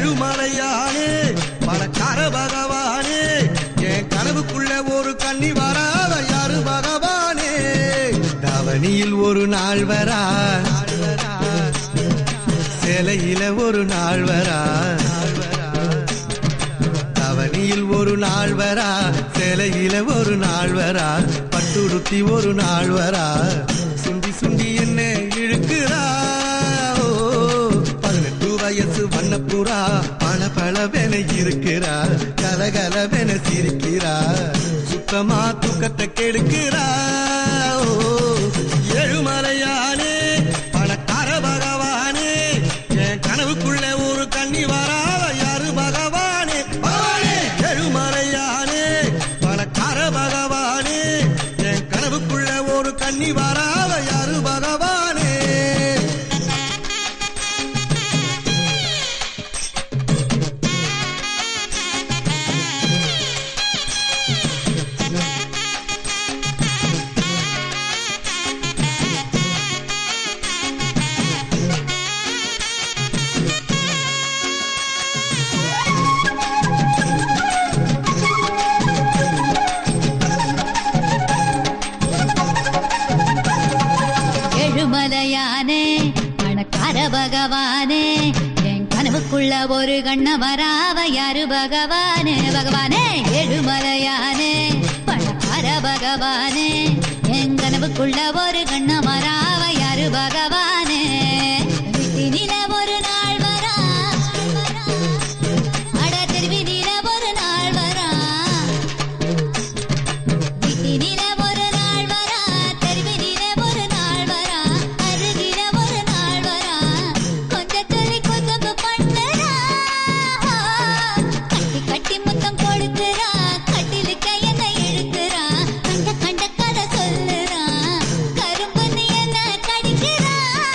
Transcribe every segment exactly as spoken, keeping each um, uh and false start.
ஏழுமலையானே பணக்கார பகவானே என் கனவுக்குள்ள ஒரு கண்ணி வராத யாரு பகவானே தவணியில் ஒரு நாள் வரா சேலையில ஒரு நாள் வரா தவணியில் ஒரு நாள் வரா சேலையில ஒரு நாள் வரா பட்டுடுத்தி ஒரு நாள் வரா சுண்டி சுண்டி என்ன இழுக்கிறா பதினெட்டு வயசு வண்ணப்புறா பல பலவென இருக்கிறா கலகலவென சிரிக்கிறா சுத்தமா தூக்கத்தை கெடுக்கிறா ஏழுமலையானே பணக்கார பகவானே என் கனவுக்குள்ள ஒரு கண்ணி வராத யாரு பகவானே ஏழுமலையானே பணக்கார பகவானே என் கனவுக்குள்ள ஒரு கண்ணி வராத யாரு பகவானே ஏழுமலையானே பணக்கார பகவானே என் கனவுக்குள்ள ஒரு கண்ண வராவ யாரு பகவானே பகவானே ஏழுமலையானே பணக்கார பகவானே என் கனவுக்குள்ள ஒரு கண்ண வராவ யாரு பகவானே வீட்டினில ஒரு நாள் வரா அட திருவிதில ஒரு நாள் வரா வீட்டினில ஒரு நாள் வரா தெருவினில ஒரு நாள் வரா அருகில ஒரு நாள் வரா கொஞ்சம் துளி கொஞ்சம் பண்ணுறா கட்டி கட்டி முத்தம் கொடுக்கிறா கட்டிலுக்க என்ன இழுக்கிறா கண்ட கண்ட கதை சொல்லுறா கரும்பு நீ என்ன கடிக்கிறா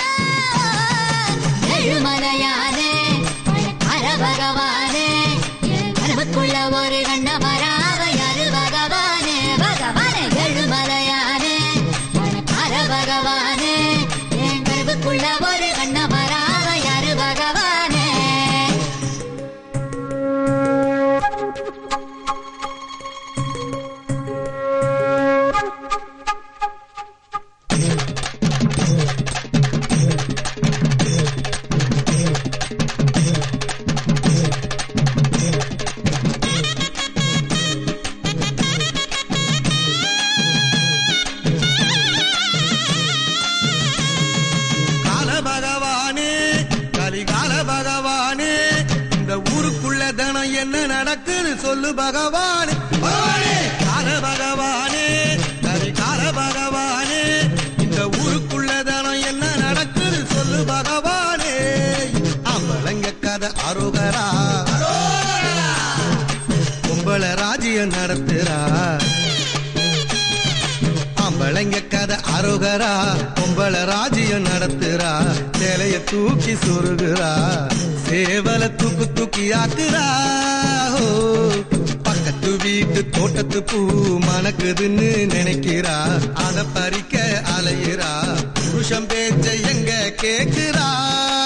ஏழுமலையானே பணக்கார பகவானே என் கனவுக்குள்ள ஒரு கண்ண வராவ யாரு பகவானே பகவானே ஏழுமலையானே பணக்கார பகவானே என் கனவுக்குள்ள ஒரு கண்ண வராவ யாரு பகவானே கால பகவானே கலிகால பகவானே இந்த ஊருக்குள்ள தினம் என்ன நடக்குது சொல்லு பகவானே கால பகவானே கலிகால பகவானே இந்த ஊருக்குள்ள தினம் என்ன நடக்குது சொல்லு பகவானே அம்பளங்க கதை அருகரா கும்பல ராஜ்யம் நடத்துறா அம்பளங்க கதை அருகரா கும்பல ராஜ்யம் நடத்துறா சேலைய தூக்கி சொருகிறா சேவல தூக்கு தூக்கி ஆக்குறா பக்கத்து வீட்டு தோட்டத்து பூ மணக்குதுன்னு நினைக்கிறா அத பறிக்க அலையிறா புருஷம் பேச்ச எங்க கேக்குறா